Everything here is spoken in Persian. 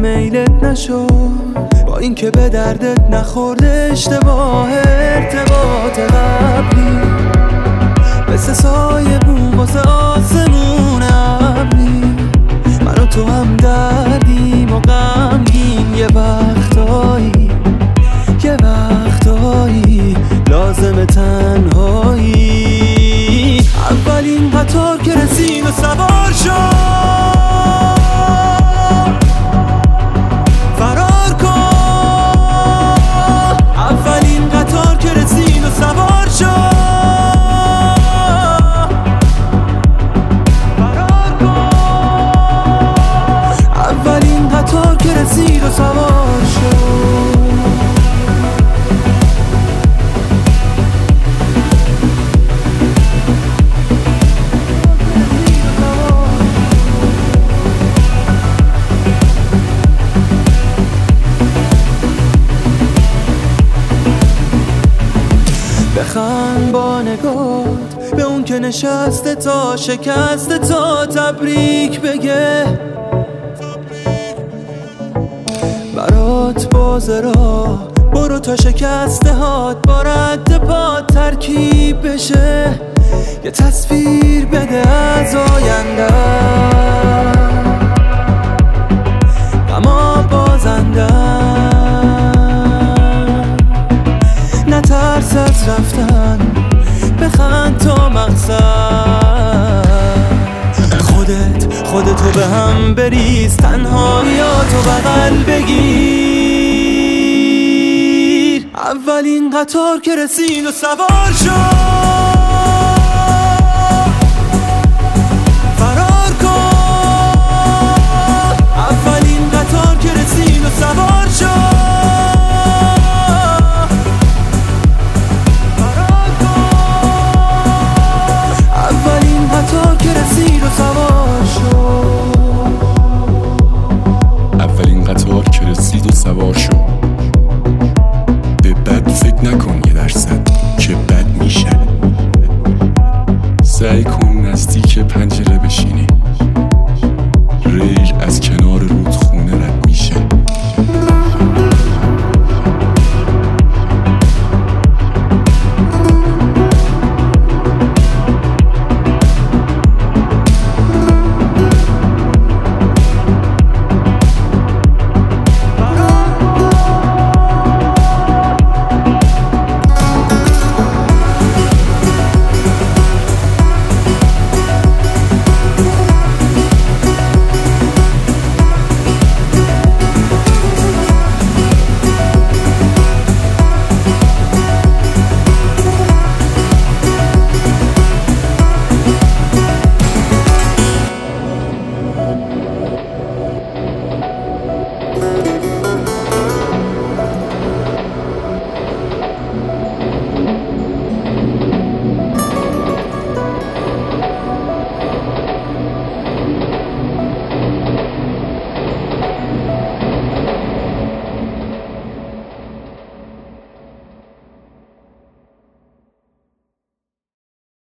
میلت نشد، با اینکه به دردت نخورده اشتباه ارتباط قبلی، مثل سایه بوم واسه آسمون ابری. من و تو هم دردیم و غمگین، یه وقتایی لازم تنهایی. اولین قطار که رسید و سوار شد، فرار کن. اولین قطار که رسید و سوار شد، فرار کن. اولین قطار که رسید و سوار شد. بخند با نگات به اون که نشسته تا شکسته، تا تبریک بگه. برات بازه را برو تا شکسته هات با رد پات ترکیب بشه. یه تصویر بده از آینده، غما بازنده. نترس از رفتن، بخند تا مقصد. خودتو به هم بریز، تنهاییاتو بغل بگیر. اولین قطار که رسید و سوار شد،